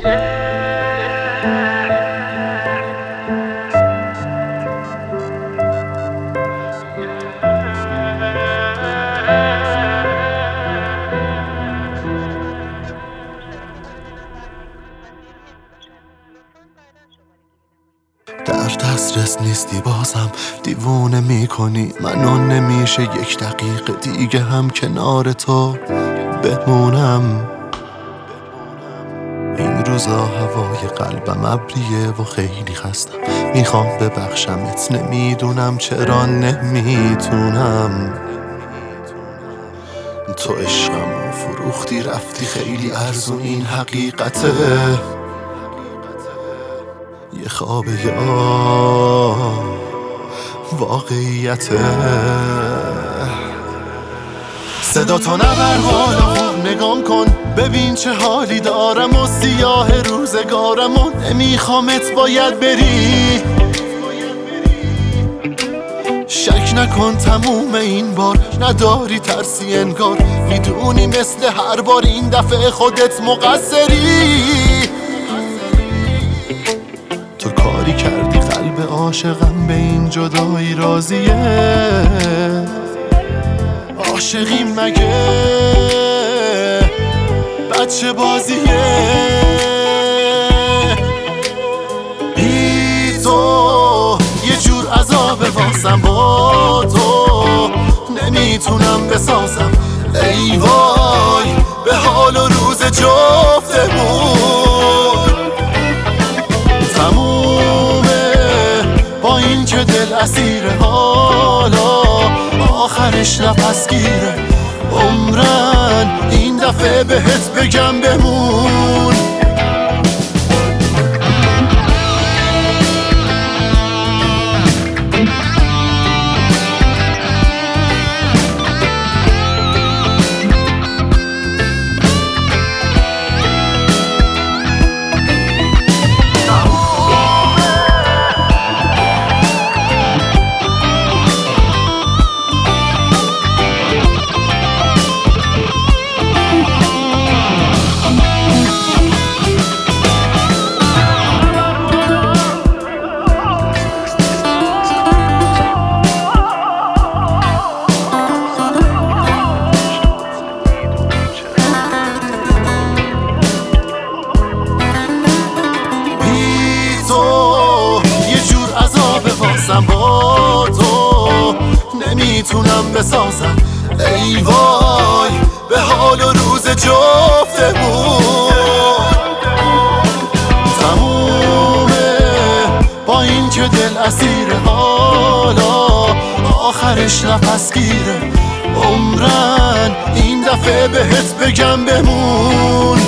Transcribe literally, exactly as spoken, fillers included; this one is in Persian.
در دسترس نیستی بازم دیوونه میکنی منو، نمیشه یک دقیقه دیگه هم کنار تو بمونم. این روزا هوای قلبم ابریه و خیلی خستم، میخوام ببخشمت نمیدونم چرا نمیتونم. تو عشقمو فروختی رفتی خیلی ارزون، این حقیقته یه خوابه یا واقعیته. صدا تو نبر حالا خوب نگام کن، ببین چه حالی دارم و سیاه روزگارم و نمیخوامت باید بری. شک نکن تموم این بار نداری ترسی انگار، میدونی مثل هر بار این دفعه خودت مقصری. تو کاری کردی قلب عاشقم به این جدایی راضیه، عاشقی مگه بچه بازیه. بی تو یه جور عذاب واسم، با تو نمیتونم بسازم. ای وای به حال و روز جفتمون، تمومه با این که دل اسیره، حالا آخرش نفس گیره. عمرن این دفعه بهت بگم بمون. با تو نمیتونم بسازم. ای وای به حال و روز جفتمون، تمومه با این که دل اسیره، حالا آخرش نفس گیره. عمرن این دفعه بهت بگم بمون.